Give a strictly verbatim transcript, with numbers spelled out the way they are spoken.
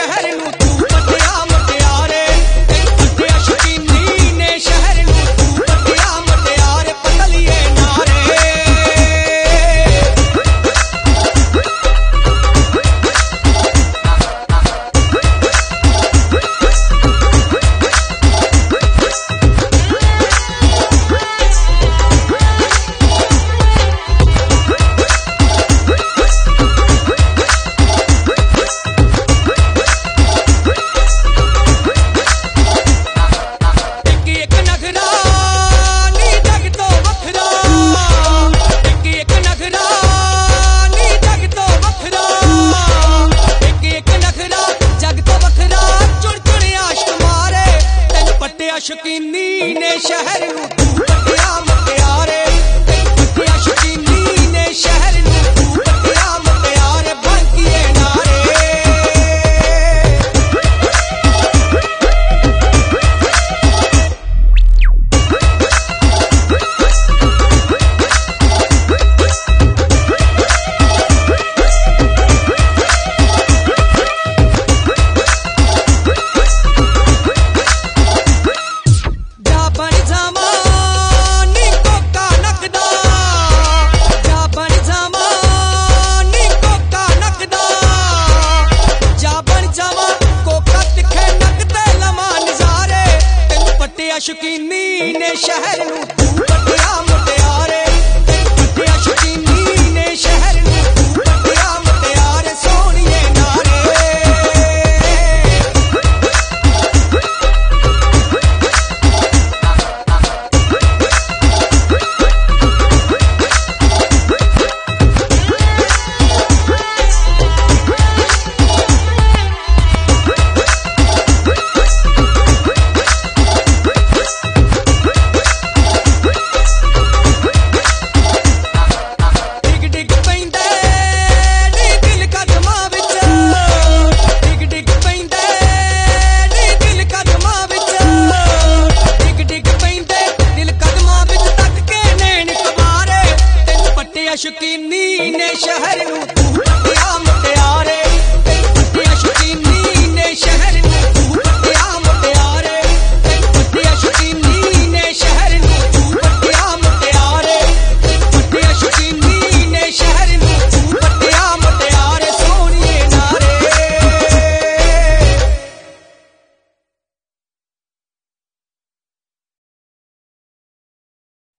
शहर नूं तू पटिया मुटियारे पटिया शकीनी ने शहर नूं तू पटिया मुटियारे पतलिए नारे शकीनी ने शहर नूं तू पटिया मुटियारे पटिया शकीनी ने शहर नूं तू पटिया मुटियारे भड़किए नारे शकीनी ने शहर नूं तू पटिया मुटियारे पटिया शकीनी ने शहर नूं तू पटिया मुटियारे सोहणिए नारे शकीनी ने शहर नूं